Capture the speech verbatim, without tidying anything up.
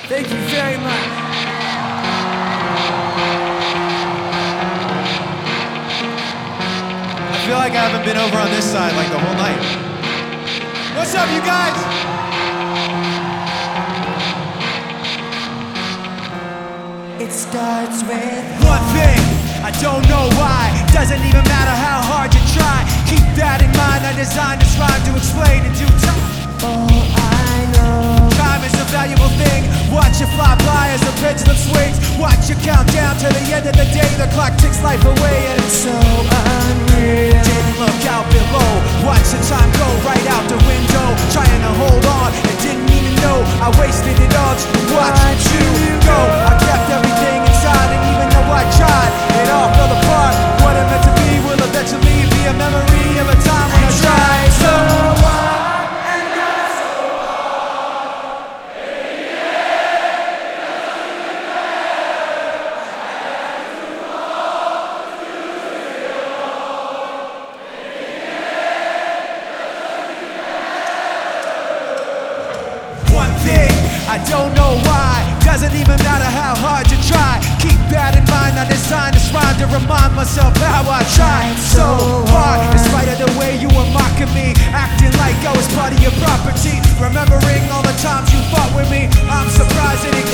Thank you very much. I feel like I haven't been over on this side like the whole night. What's up, you guys? It starts with One thing, I don't know why. Doesn't even matter how hard you try. Keep that in mind, I designed this rhyme to explain in due time. all I know. Time is a valuable thing. Watch it fly by as the pendulum swings. Watch it count down to the end of the day. The clock ticks life away and it's So unreal. didn't look out below. Watch the time go right out the window. Trying to hold on and didn't even know I wasted it all just to watch you go. I kept everything inside and even though I tried, it all fell apart. What it meant to be will eventually be a memory of a time when I tried so hard. One thing, I don't know why. Doesn't even matter how hard you try. Keep that in mind, I designed this rhyme to remind myself how I tried so hard. In spite of the way you were mocking me, acting like I was part of your property. Remembering all the times you fought with me, I'm surprised that it